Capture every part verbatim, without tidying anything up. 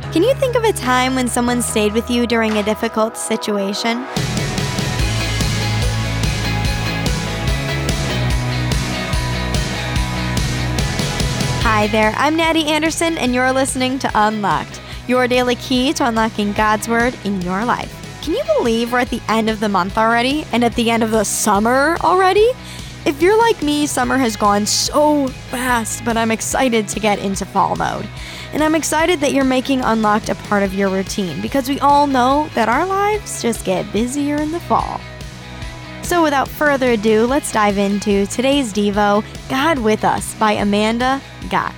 Can you think of a time when someone stayed with you during a difficult situation? Hi there, I'm Natty Anderson, and you're listening to Unlocked, your daily key to unlocking God's Word in your life. Can you believe we're at the end of the month already, and at the end of the summer already? If you're like me, summer has gone so fast, but I'm excited to get into fall mode. And I'm excited that you're making Unlocked a part of your routine, because we all know that our lives just get busier in the fall. So without further ado, let's dive into today's Devo, God With Us by Amanda Gott.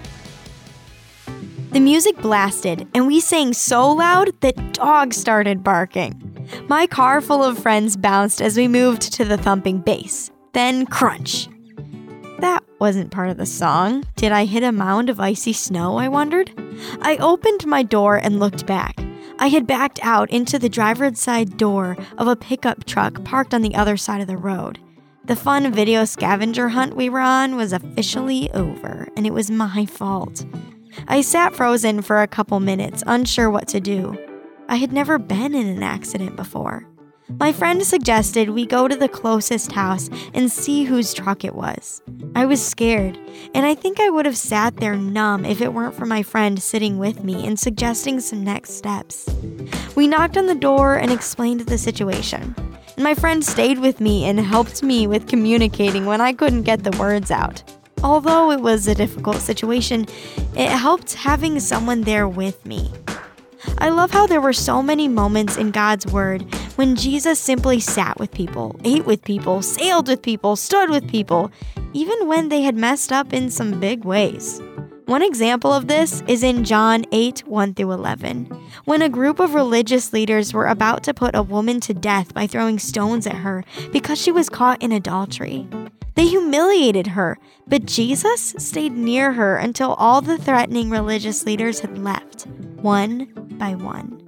The music blasted, and we sang so loud that dogs started barking. My car full of friends bounced as we moved to the thumping bass. Then crunch. That wasn't part of the song. Did I hit a mound of icy snow, I wondered? I opened my door and looked back. I had backed out into the driver's side door of a pickup truck parked on the other side of the road. The fun video scavenger hunt we were on was officially over, and it was my fault. I sat frozen for a couple minutes, unsure what to do. I had never been in an accident before. My friend suggested we go to the closest house and see whose truck it was. I was scared, and I think I would have sat there numb if it weren't for my friend sitting with me and suggesting some next steps. We knocked on the door and explained the situation. And my friend stayed with me and helped me with communicating when I couldn't get the words out. Although it was a difficult situation, it helped having someone there with me. I love how there were so many moments in God's Word when Jesus simply sat with people, ate with people, sailed with people, stood with people, even when they had messed up in some big ways. One example of this is in John eight, one through eleven, when a group of religious leaders were about to put a woman to death by throwing stones at her because she was caught in adultery. They humiliated her, but Jesus stayed near her until all the threatening religious leaders had left, one by one.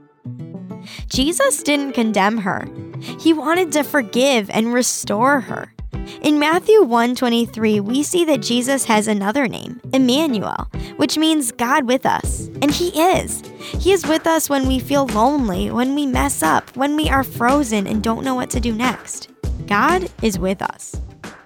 Jesus didn't condemn her. He wanted to forgive and restore her. In Matthew one twenty-three, we see that Jesus has another name, Emmanuel, which means God with us. And He is. He is with us when we feel lonely, when we mess up, when we are frozen and don't know what to do next. God is with us.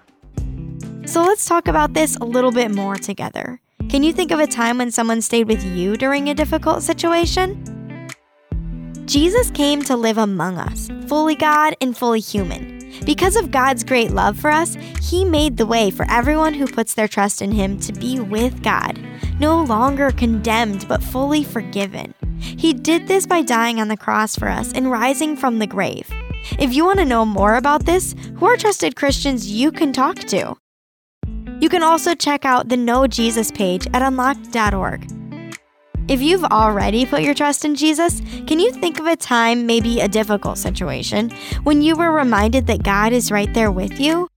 So let's talk about this a little bit more together. Can you think of a time when someone stayed with you during a difficult situation? Jesus came to live among us, fully God and fully human. Because of God's great love for us, He made the way for everyone who puts their trust in Him to be with God, no longer condemned but fully forgiven. He did this by dying on the cross for us and rising from the grave. If you want to know more about this, who are trusted Christians you can talk to? You can also check out the Know Jesus page at unlocked dot org. If you've already put your trust in Jesus, can you think of a time, maybe a difficult situation, when you were reminded that God is right there with you?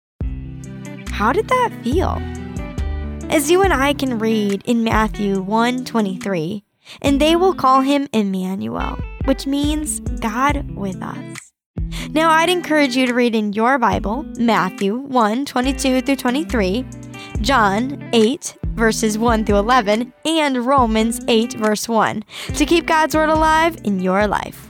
How did that feel? As you and I can read in Matthew one twenty-three, and they will call Him Emmanuel, which means God with us. Now, I'd encourage you to read in your Bible, Matthew one twenty-two through twenty-three, John eight, verses one through eleven, and Romans eight, verse one, to keep God's Word alive in your life.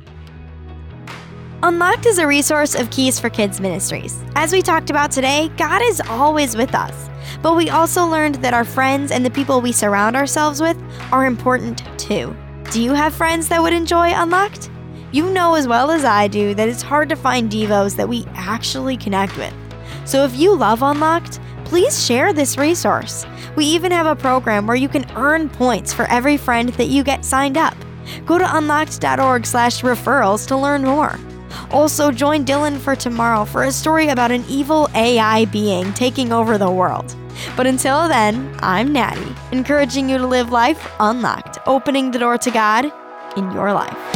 Unlocked is a resource of Keys for Kids Ministries. As we talked about today, God is always with us, but we also learned that our friends and the people we surround ourselves with are important too. Do you have friends that would enjoy Unlocked? You know as well as I do that it's hard to find devos that we actually connect with. So if you love Unlocked, please share this resource. We even have a program where you can earn points for every friend that you get signed up. Go to unlocked dot org slash referrals to learn more. Also, join Dylan for tomorrow for a story about an evil A I being taking over the world. But until then, I'm Natty, encouraging you to live life unlocked, opening the door to God in your life.